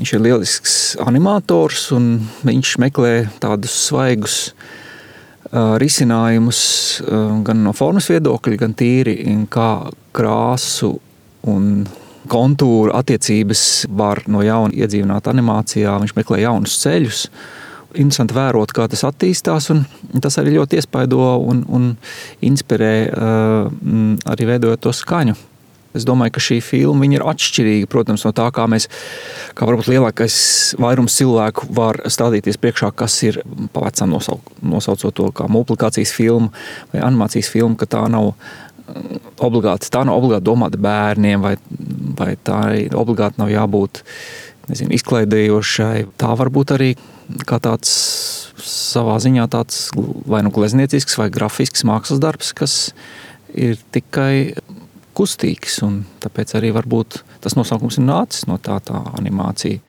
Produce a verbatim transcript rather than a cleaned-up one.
Viņš ir lielisks animators un viņš meklē tādus svaigus uh, risinājumus uh, gan no formas viedokļa, gan tīri kā krāsu un kontūru attiecības var no jauna iedzīvināt animācijā. Viņš meklē jaunus ceļus. Interesanti vērot, kā tas attīstās, un tas arī ļoti iespaido un, un inspirē uh, arī veidojot to skaņu. Es domāju, ka šī filma viņa ir atšķirīga, protams, no tā, kā mēs, kā varbūt lielākais vairums cilvēku var stādīties priekšā, kas ir pavecam nosauc, nosaucot to kā multiplikācijas filmu vai animācijas filmu, ka tā nav obligāti, tā nav obligāti domāta bērniem, vai, vai tā obligāti nav jābūt, nezinu, izklaidējošai. Tā varbūt arī kā tāds savā ziņā tāds vai nu glezniecisks vai grafisks mākslas darbs, kas ir tikai kustīgs, un tāpēc arī varbūt tas nosaukums ir nācis no tā tā animācija.